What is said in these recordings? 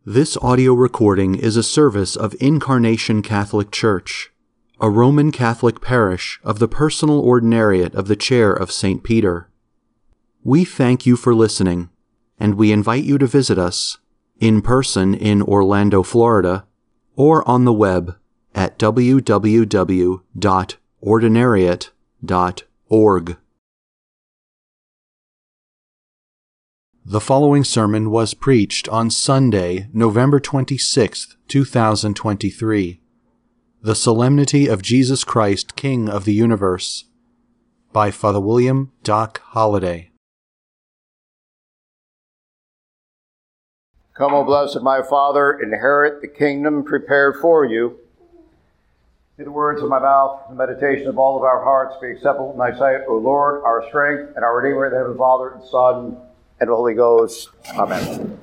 This audio recording is a service of Incarnation Catholic Church, a Roman Catholic parish of the Personal Ordinariate of the Chair of St. Peter. We thank you for listening, and we invite you to visit us in person in Orlando, Florida, or on the web at www.ordinariate.org. The following sermon was preached on Sunday, November 26, 2023, The Solemnity of Jesus Christ, King of the Universe, by Father William Doc Holliday. Come, O blessed my Father, inherit the kingdom prepared for you. May the words of my mouth, the meditation of all of our hearts be acceptable in thy sight, O Lord, our strength and our Redeemer, the Heavenly Father and Son, and the Holy Ghost. Amen.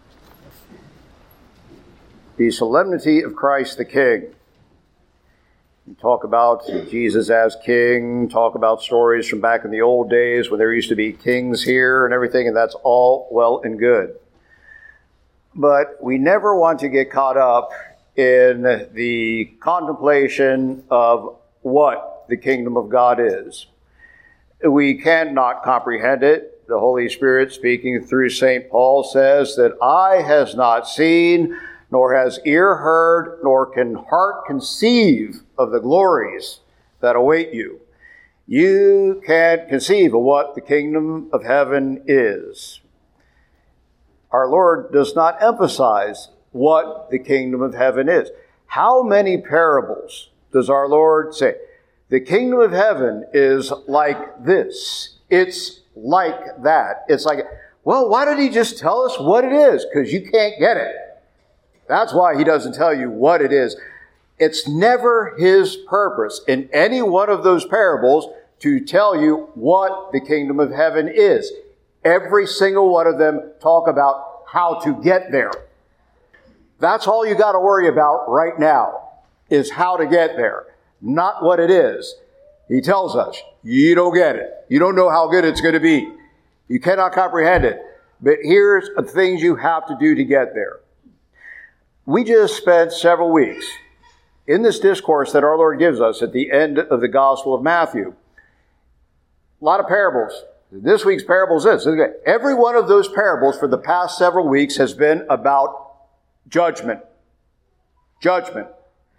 The solemnity of Christ the King. We talk about Jesus as King, talk about stories from back in the old days when there used to be kings here and everything, and that's all well and good. But we never want to get caught up in the contemplation of what the kingdom of God is. We cannot comprehend it. The Holy Spirit, speaking through St. Paul, says that eye has not seen, nor has ear heard, nor can heart conceive of the glories that await you. You can't conceive of what the kingdom of heaven is. Our Lord does not emphasize what the kingdom of heaven is. How many parables does our Lord say? The kingdom of heaven is like this. It's like that. It's like, well, why did he just tell us what it is? Because you can't get it. That's why he doesn't tell you what it is. It's never his purpose in any one of those parables to tell you what the kingdom of heaven is. Every single one of them talk about how to get there. That's all you got to worry about right now, is how to get there, not what it is. He tells us, you don't get it. You don't know how good it's going to be. You cannot comprehend it. But here's the things you have to do to get there. We just spent several weeks in this discourse that our Lord gives us at the end of the Gospel of Matthew. A lot of parables. This week's parable is this. Every one of those parables for the past several weeks has been about judgment. Judgment.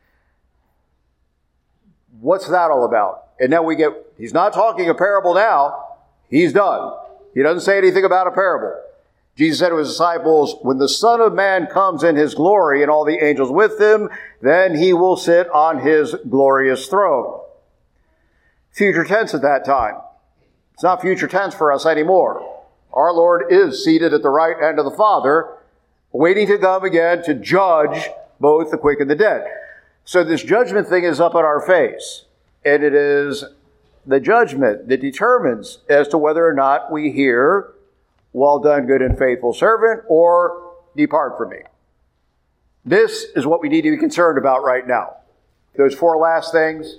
What's that all about? And then he's not talking a parable now. He's done. He doesn't say anything about a parable. Jesus said to his disciples, when the Son of Man comes in his glory and all the angels with him, then he will sit on his glorious throne. Future tense at that time. It's not future tense for us anymore. Our Lord is seated at the right hand of the Father, waiting to come again to judge both the quick and the dead. So this judgment thing is up in our face. And it is the judgment that determines as to whether or not we hear, well done, good and faithful servant, or depart from me. This is what we need to be concerned about right now. Those four last things,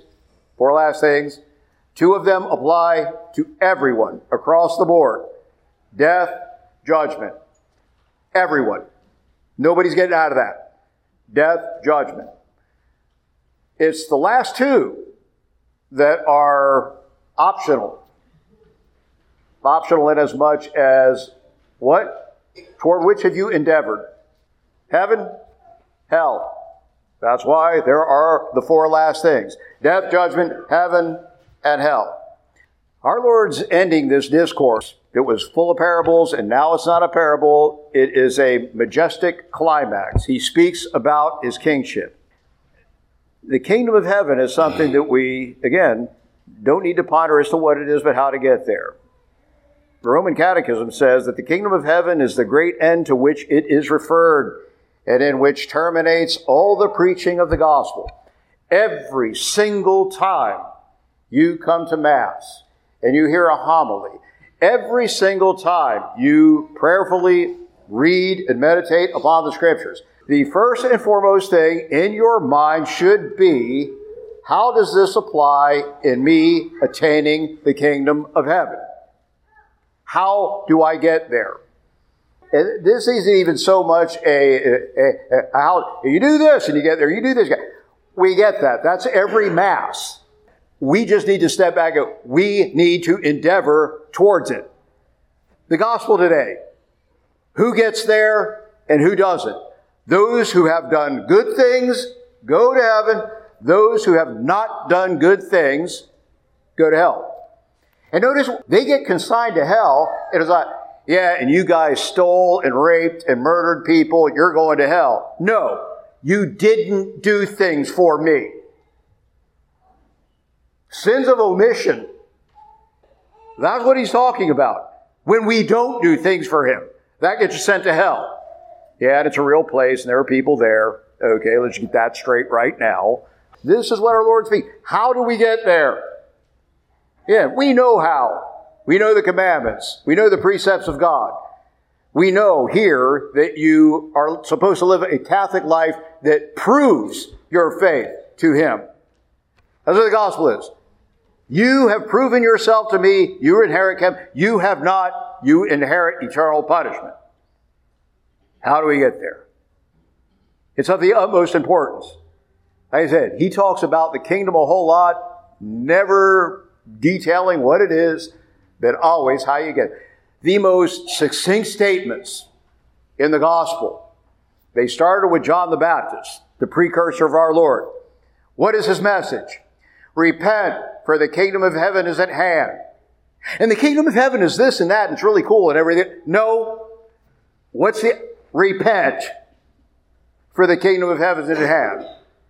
two of them apply to everyone across the board. Death, judgment. Everyone. Nobody's getting out of that. Death, judgment. It's the last two that are optional. Optional in as much as what? Toward which have you endeavored? Heaven? Hell. That's why there are the four last things. Death, judgment, heaven, and hell. Our Lord's ending this discourse. It was full of parables, and now it's not a parable. It is a majestic climax. He speaks about his kingship. The kingdom of heaven is something that we, again, don't need to ponder as to what it is, but how to get there. The Roman Catechism says that the kingdom of heaven is the great end to which it is referred, and in which terminates all the preaching of the gospel. Every single time you come to Mass and you hear a homily, every single time you prayerfully read and meditate upon the Scriptures, the first and foremost thing in your mind should be, how does this apply in me attaining the kingdom of heaven? How do I get there? And this isn't even so much how you do this and you get there, you do this. We get that. That's every Mass. We just need to step back and go, we need to endeavor towards it. The gospel today. Who gets there and who doesn't? Those who have done good things go to heaven. Those who have not done good things go to hell. And notice they get consigned to hell. It is like, yeah, and you guys stole and raped and murdered people. You're going to hell. No, you didn't do things for me. Sins of omission. That's what he's talking about. When we don't do things for him, that gets you sent to hell. Yeah, and it's a real place and there are people there. Okay, let's get that straight right now. This is what our Lord speaks. How do we get there? Yeah, we know how. We know the commandments. We know the precepts of God. We know here that you are supposed to live a Catholic life that proves your faith to him. That's what the gospel is. You have proven yourself to me. You inherit him. You have not. You inherit eternal punishment. How do we get there? It's of the utmost importance. Like I said, he talks about the kingdom a whole lot, never detailing what it is, but always how you get it. The most succinct statements in the gospel, they started with John the Baptist, the precursor of our Lord. What is his message? Repent, for the kingdom of heaven is at hand. And the kingdom of heaven is this and that, and it's really cool and everything. No. What's the... Repent, for the kingdom of heaven is at hand.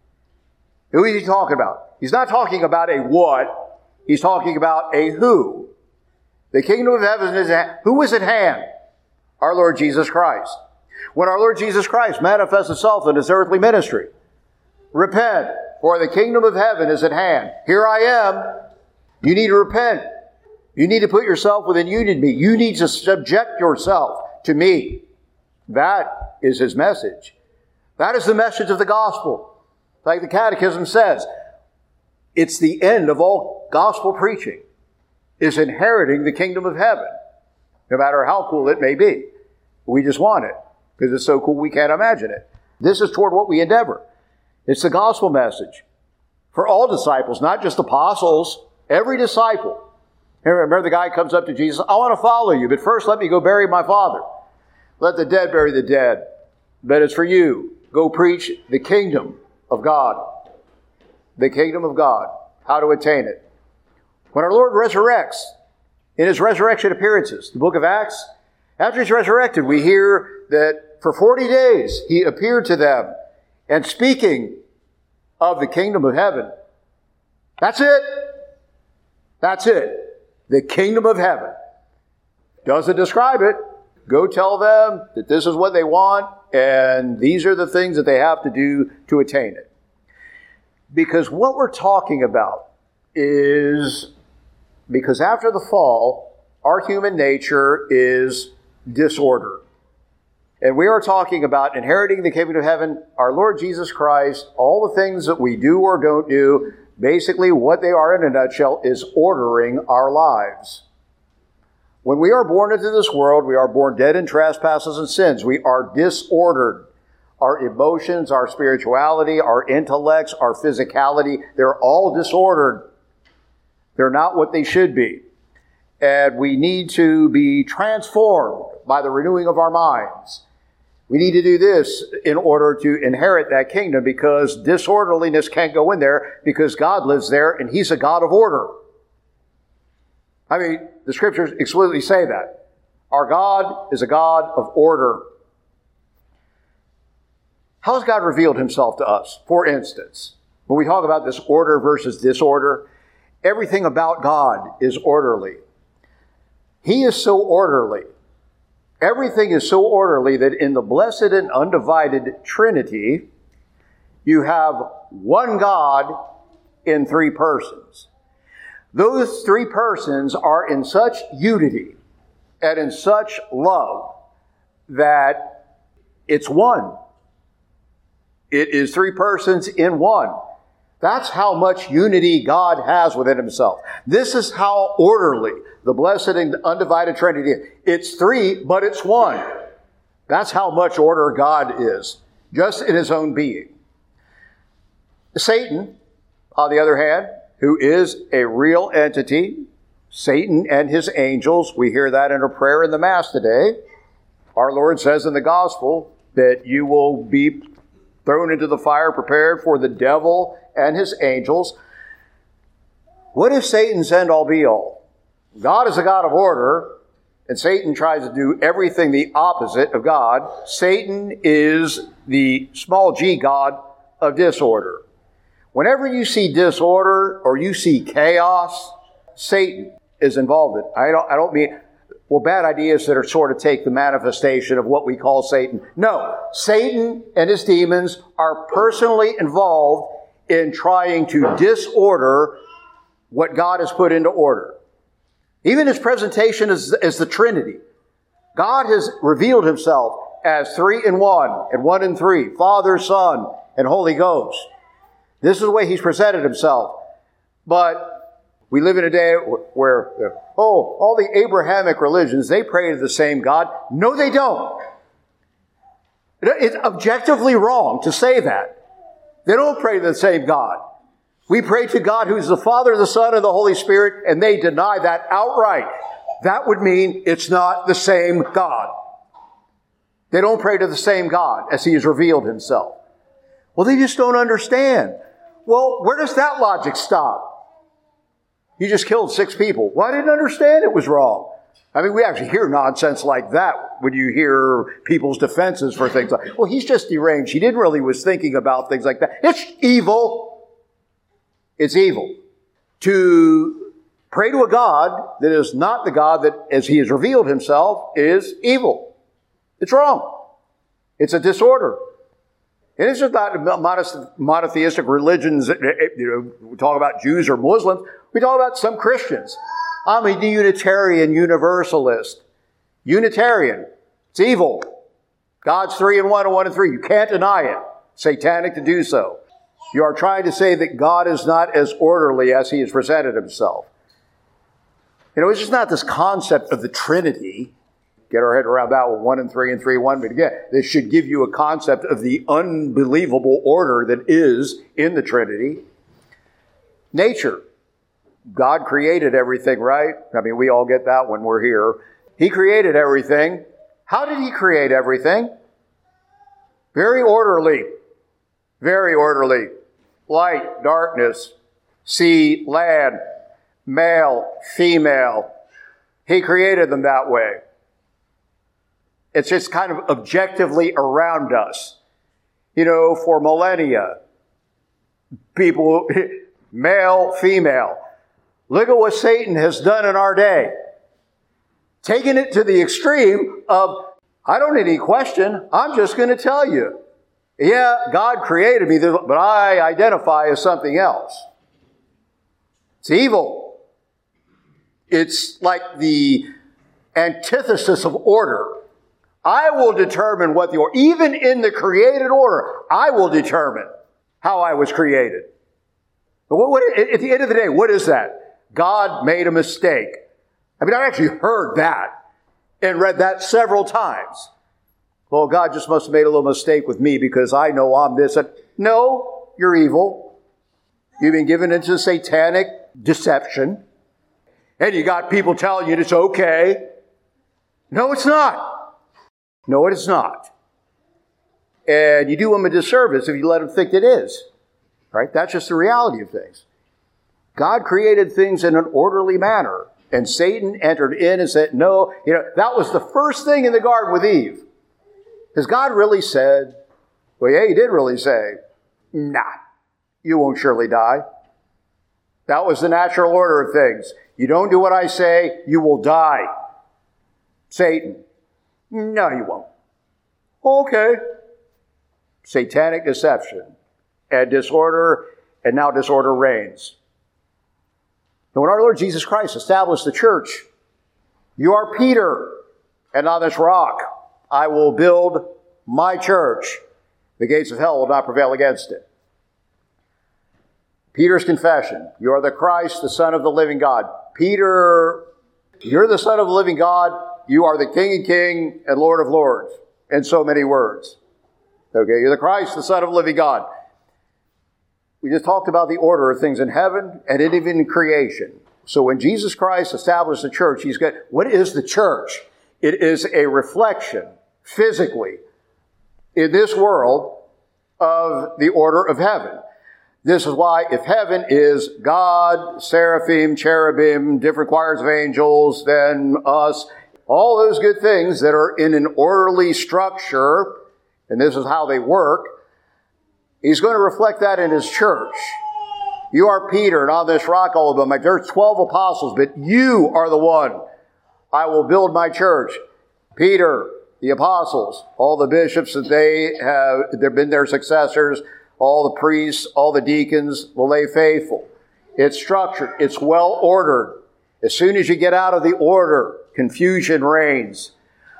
Who is he talking about? He's not talking about a what. He's talking about a who. The kingdom of heaven is at hand. Who is at hand? Our Lord Jesus Christ. When our Lord Jesus Christ manifests himself in his earthly ministry, repent, for the kingdom of heaven is at hand. Here I am. You need to repent. You need to put yourself within union with me. You need to subject yourself to me. That is his message. That is the message of the gospel. Like the Catechism says, it's the end of all gospel preaching, is inheriting the kingdom of heaven, no matter how cool it may be. We just want it, because it's so cool we can't imagine it. This is toward what we endeavor. It's the gospel message for all disciples, not just apostles, every disciple. Remember the guy comes up to Jesus, I want to follow you, but first let me go bury my father. Let the dead bury the dead. But it's for you. Go preach the kingdom of God. The kingdom of God. How to attain it. When our Lord resurrects, in his resurrection appearances, the book of Acts, after he's resurrected, we hear that for 40 days he appeared to them and speaking of the kingdom of heaven. That's it. That's it. The kingdom of heaven. Doesn't describe it. Go tell them that this is what they want, and these are the things that they have to do to attain it. Because what we're talking about is, because after the fall, our human nature is disordered. And we are talking about inheriting the kingdom of heaven, our Lord Jesus Christ, all the things that we do or don't do, basically what they are in a nutshell is ordering our lives. When we are born into this world, we are born dead in trespasses and sins. We are disordered. Our emotions, our spirituality, our intellects, our physicality, they're all disordered. They're not what they should be. And we need to be transformed by the renewing of our minds. We need to do this in order to inherit that kingdom, because disorderliness can't go in there, because God lives there and he's a God of order. I mean, the scriptures explicitly say that. Our God is a God of order. How has God revealed himself to us? For instance, when we talk about this order versus disorder, everything about God is orderly. He is so orderly. Everything is so orderly that in the blessed and undivided Trinity, you have one God in three persons. Those three persons are in such unity and in such love that it's one. It is three persons in one. That's how much unity God has within himself. This is how orderly the blessed and undivided Trinity is. It's three, but it's one. That's how much order God is, just in his own being. Satan, on the other hand, who is a real entity, Satan and his angels, we hear that in a prayer in the Mass today. Our Lord says in the Gospel that you will be thrown into the fire prepared for the devil and his angels. What is Satan's end-all be-all? God is a God of order, and Satan tries to do everything the opposite of God. Satan is the small g God of disorder. Whenever you see disorder or you see chaos, Satan is involved in it. I don't mean, well, bad ideas that are sort of take the manifestation of what we call Satan. No, Satan and his demons are personally involved in trying to disorder what God has put into order. Even his presentation is the Trinity. God has revealed himself as 3 in 1 and 1 in 3, Father, Son, and Holy Ghost. This is the way he's presented himself. But we live in a day where, all the Abrahamic religions, they pray to the same God. No, they don't. It's objectively wrong to say that. They don't pray to the same God. We pray to God who's the Father, the Son, and the Holy Spirit, and they deny that outright. That would mean it's not the same God. They don't pray to the same God as he has revealed himself. Well, they just don't understand. Well, where does that logic stop? You just killed 6 people. Well, I didn't understand it was wrong. I mean, we actually hear nonsense like that when you hear people's defenses for things like, well, he's just deranged. He didn't really was thinking about things like that. It's evil. It's evil to pray to a God that is not the God that, as he has revealed himself, is evil. It's wrong. It's a disorder. And it's just not monotheistic religions. We talk about Jews or Muslims. We talk about some Christians. I'm a Unitarian Universalist. Unitarian. It's evil. God's 3 in 1 and 1 in 3. You can't deny it. Satanic to do so. You are trying to say that God is not as orderly as he has presented himself. It's just not this concept of the Trinity. Get our head around that one, 1 and 3 and 3, 1. But again, this should give you a concept of the unbelievable order that is in the Trinity. Nature. God created everything, right? I mean, we all get that when we're here. He created everything. How did he create everything? Very orderly. Very orderly. Light, darkness, sea, land, male, female. He created them that way. It's just kind of objectively around us. For millennia, people, male, female. Look at what Satan has done in our day. Taking it to the extreme of, I don't need any question, I'm just going to tell you. Yeah, God created me, but I identify as something else. It's evil. It's like the antithesis of order. I will determine what the order, even in the created order, I will determine how I was created. But at the end of the day, what is that? God made a mistake. I mean, I actually heard that and read that several times. Well, God just must have made a little mistake with me because I know I'm this. No, you're evil. You've been given into satanic deception. And you got people telling you it's okay. No, it's not. No, it is not. And you do them a disservice if you let them think it is. Right? That's just the reality of things. God created things in an orderly manner. And Satan entered in and said, no. That was the first thing in the garden with Eve. Has God really said, well, yeah, he did really say, nah, you won't surely die. That was the natural order of things. You don't do what I say, you will die. Satan, no, you won't. Okay. Satanic deception and disorder, and now disorder reigns. And when our Lord Jesus Christ established the church, you are Peter, and on this rock I will build my church. The gates of hell will not prevail against it. Peter's confession. You are the Christ, the Son of the living God. Peter, you're the Son of the living God. You are the King of Kings and Lord of Lords. in so many words. Okay, you're the Christ, the Son of the living God. We just talked about the order of things in heaven and even in creation. So when Jesus Christ established the church, he's got, what is the church? It is a reflection, physically, in this world of the order of heaven. This is why if heaven is God, seraphim, cherubim, different choirs of angels, then us, all those good things that are in an orderly structure, and this is how they work, he's going to reflect that in his church. You are Peter, and on this rock all of them. There's 12 apostles, but you are the one. I will build my church. Peter, the apostles, all the bishops that they've been their successors, all the priests, all the deacons, the lay faithful. It's structured. It's well ordered. As soon as you get out of the order, confusion reigns.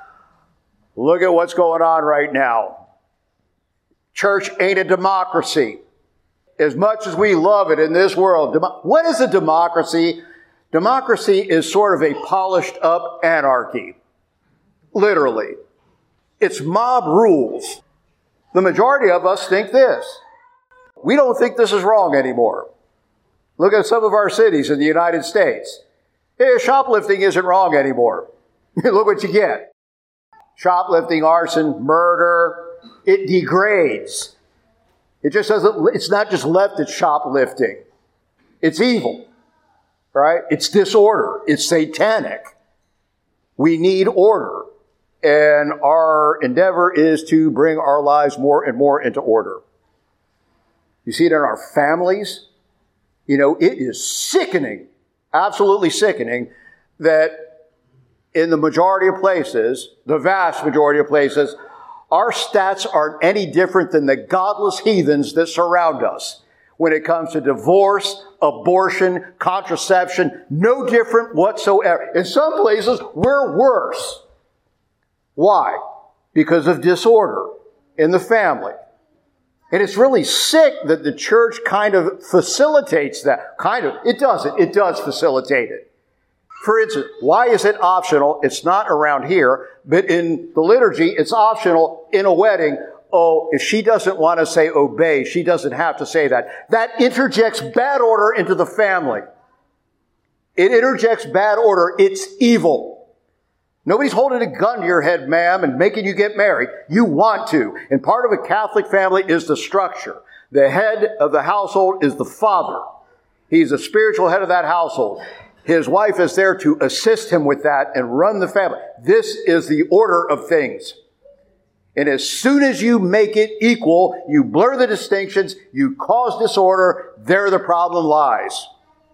Look at what's going on right now. Church ain't a democracy. As much as we love it in this world, what is a democracy? Democracy is sort of a polished up anarchy. Literally. It's mob rules. The majority of us think this. We don't think this is wrong anymore. Look at some of our cities in the United States. Hey, shoplifting isn't wrong anymore. Look what you get. Shoplifting, arson, murder. It degrades. It just doesn't, it's not just left at shoplifting. It's evil. Right? It's disorder. It's satanic. We need order. And our endeavor is to bring our lives more and more into order. You see it in our families. You know, it is sickening, absolutely sickening, that in the majority of places, the vast majority of places, our stats aren't any different than the godless heathens that surround us. When it comes to divorce, abortion, contraception, no different whatsoever. In some places, we're worse. Why? Because of disorder in the family. And it's really sick that the church kind of facilitates that. It doesn't. It does facilitate it. For instance, why is it optional? It's not around here, but in the liturgy, it's optional in a wedding. Oh, if she doesn't want to say obey, she doesn't have to say that. That interjects bad order into the family. It interjects bad order. It's evil. Nobody's holding a gun to your head, ma'am, and making you get married. You want to. And part of a Catholic family is the structure. The head of the household is the father. He's the spiritual head of that household. His wife is there to assist him with that and run the family. This is the order of things. And as soon as you make it equal, you blur the distinctions, you cause disorder, there the problem lies.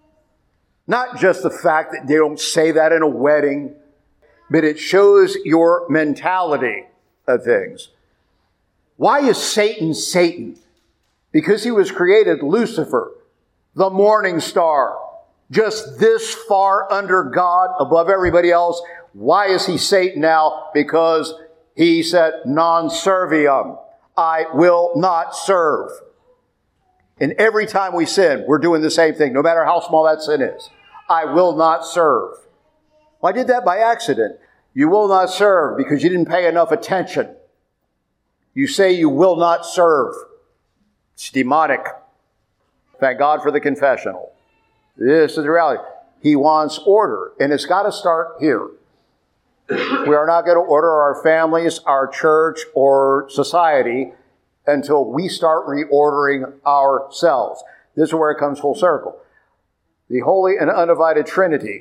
Not just the fact that they don't say that in a wedding, but it shows your mentality of things. Why is Satan Satan? Because he was created Lucifer, the morning star, just this far under God, above everybody else. Why is he Satan now? Because he said, non serviam, I will not serve. And every time we sin, we're doing the same thing, no matter how small that sin is. I will not serve. Well, I did that by accident. You will not serve because you didn't pay enough attention. You say you will not serve. It's demonic. Thank God for the confessional. This is the reality. He wants order, and it's got to start here. We are not going to order our families, our church, or society until we start reordering ourselves. This is where it comes full circle. The Holy and Undivided Trinity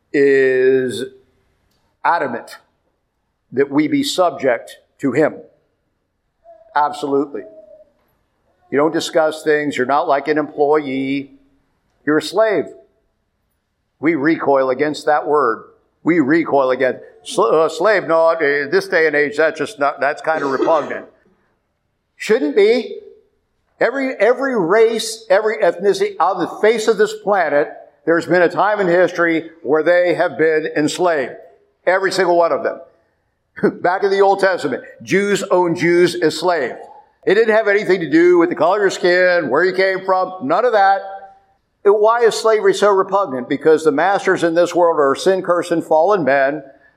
is adamant that we be subject to Him. Absolutely. You don't discuss things. You're not like an employee. You're a slave. We recoil against that word. We recoil against slave. No, in this day and age, that's kind of repugnant. Shouldn't be. Every race, every ethnicity on the face of this planet, there's been a time in history where they have been enslaved. Every single one of them. Back in the Old Testament, Jews owned Jews as slaves. It didn't have anything to do with the color of your skin, where you came from, none of that. Why is slavery so repugnant? Because the masters in this world are sin-cursed and fallen men.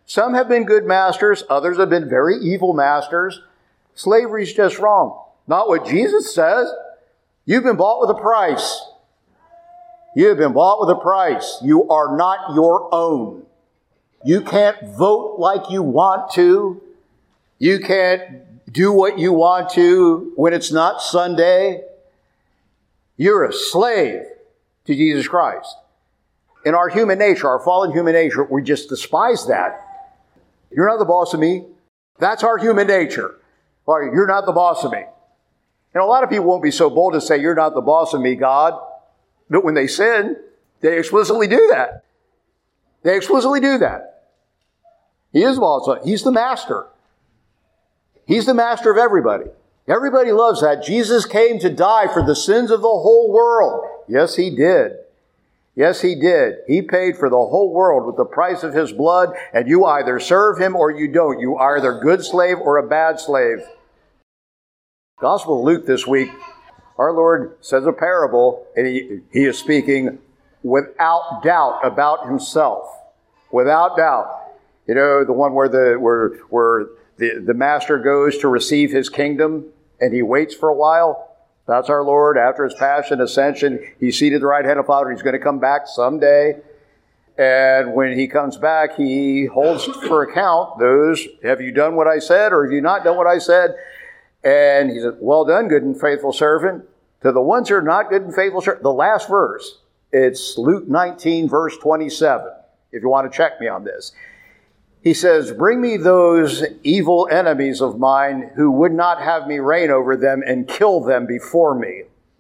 Some have been good masters. Others have been very evil masters. Slavery is just wrong. Not what Jesus says. You've been bought with a price. You have been bought with a price. You are not your own. You can't vote like you want to. You can't do what you want to when it's not Sunday. You're a slave to Jesus Christ. In our human nature, our fallen human nature, we just despise that. You're not the boss of me. That's our human nature. Or you're not the boss of me. And a lot of people won't be so bold to say, you're not the boss of me, God. But when they sin, they explicitly do that. They explicitly do that. He is the boss. He's the master. He's the master of everybody. Everybody loves that. Jesus came to die for the sins of the whole world. Yes, He did. Yes, He did. He paid for the whole world with the price of His blood, and you either serve Him or you don't. You are either a good slave or a bad slave. Gospel of Luke this week, our Lord says a parable, and He is speaking without doubt about Himself. Without doubt. You know, the one where the master goes to receive his kingdom, and he waits for a while. That's our Lord. After His passion, ascension, He's seated at the right hand of the Father. He's going to come back someday. And when He comes back, He holds for account those, have you done what I said, or have you not done what I said? And He said, well done, good and faithful servant. To the ones who are not good and faithful servant, the last verse, it's Luke 19, verse 27, if you want to check me on this. He says, bring me those evil enemies of mine who would not have me reign over them, and kill them before me.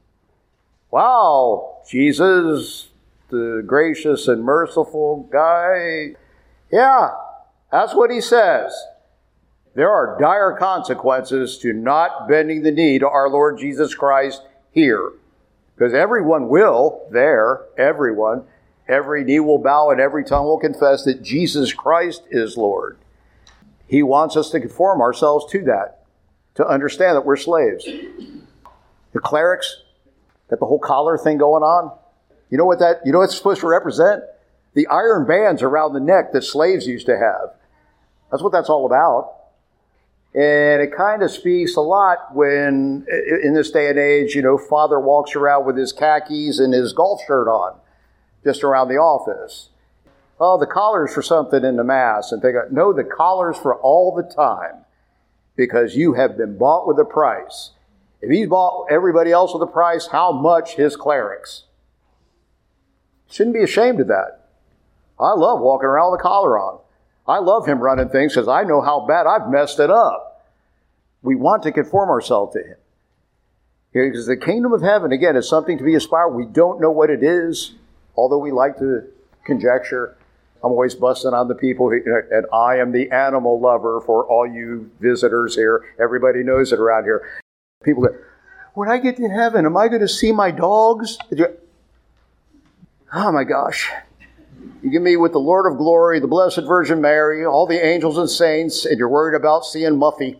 Wow, Jesus, the gracious and merciful guy. Yeah, that's what He says. There are dire consequences to not bending the knee to our Lord Jesus Christ here. Because everyone will there, everyone. Every knee will bow and every tongue will confess that Jesus Christ is Lord. He wants us to conform ourselves to that, to understand that we're slaves. The clerics, got the whole collar thing going on. You know what it's supposed to represent? The iron bands around the neck that slaves used to have. That's what that's all about. And it kind of speaks a lot when, in this day and age, father walks around with his khakis and his golf shirt on, just around the office. Oh, the collar's for something in the Mass. And they go, no, the collar's for all the time, because you have been bought with a price. If He's bought everybody else with a price, how much His clerics? Shouldn't be ashamed of that. I love walking around with a collar on. I love Him running things because I know how bad I've messed it up. We want to conform ourselves to Him. Because the kingdom of heaven, again, is something to be aspired. We don't know what it is, although we like to conjecture. I'm always busting on the people, and I am the animal lover for all you visitors here. Everybody knows it around here. People that, when I get to heaven, am I going to see my dogs? Oh my gosh. You get me with the Lord of Glory, the Blessed Virgin Mary, all the angels and saints, and you're worried about seeing Muffy.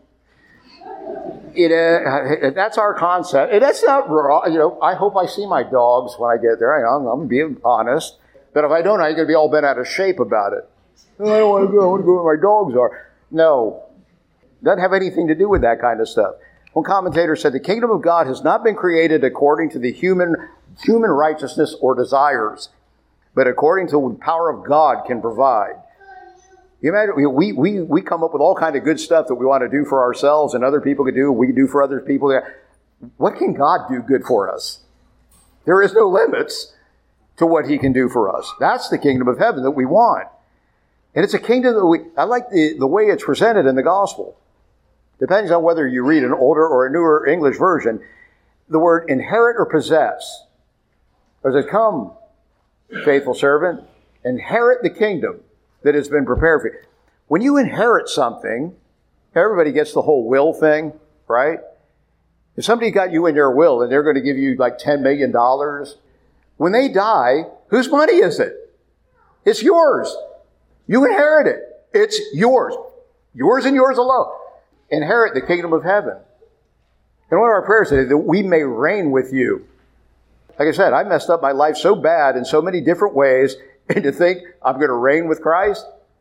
That's our concept. And that's not wrong. I hope I see my dogs when I get there. I'm being honest. But if I don't, I'm going to be all bent out of shape about it. Oh, I don't want to go. I want to go where my dogs are. No. Doesn't have anything to do with that kind of stuff. One commentator said, the kingdom of God has not been created according to the human righteousness or desires, but according to the power of God can provide. You imagine, we come up with all kind of good stuff that we want to do for ourselves and other people can do, we can do for other people. What can God do good for us? There is no limits to what He can do for us. That's the kingdom of heaven that we want. And it's a kingdom that I like the way it's presented in the gospel. Depends on whether you read an older or a newer English version. The word inherit or possess. Or does it come, faithful servant, inherit the kingdom that has been prepared for you. When you inherit something, everybody gets the whole will thing, right? If somebody got you in their will and they're going to give you like $10 million, when they die, whose money is it? It's yours. You inherit it. It's yours. Yours and yours alone. Inherit the kingdom of heaven. And one of our prayers today, that we may reign with you. Like I said, I messed up my life so bad in so many different ways, and to think I'm going to reign with Christ,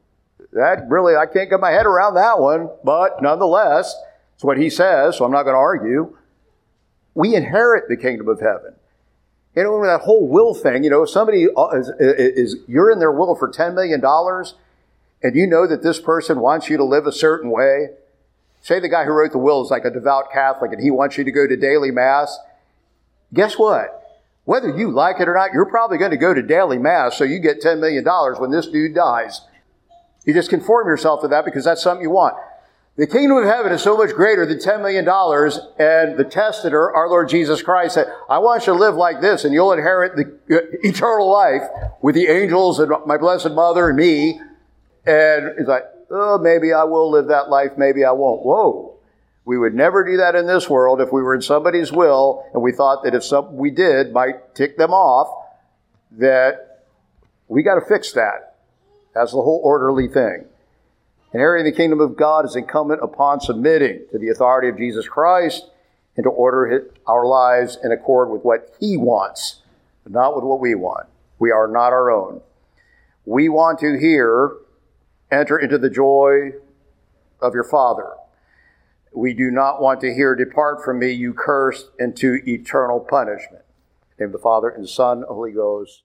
That really, I can't get my head around that one. But nonetheless, it's what he says, so I'm not going to argue. We inherit the kingdom of heaven. You know, that whole will thing, if somebody you're in their will for $10 million, and you know that this person wants you to live a certain way. Say the guy who wrote the will is like a devout Catholic, and he wants you to go to daily Mass. Guess what? Whether you like it or not, you're probably going to go to daily Mass so you get $10 million when this dude dies. You just conform yourself to that because that's something you want. The kingdom of heaven is so much greater than $10 million, and the testator, our Lord Jesus Christ, said, I want you to live like this, and you'll inherit the eternal life with the angels and my blessed mother and me. And it's like, oh, maybe I will live that life, maybe I won't. Whoa. We would never do that in this world if we were in somebody's will and we thought that if something we did might tick them off, that we got to fix that. That's the whole orderly thing. Inheriting the kingdom of God is incumbent upon submitting to the authority of Jesus Christ and to order our lives in accord with what he wants, but not with what we want. We are not our own. We want to hear, enter into the joy of your Father. We do not want to hear, depart from me, you cursed, into eternal punishment. In the name of the Father, and the Son, and the Holy Ghost.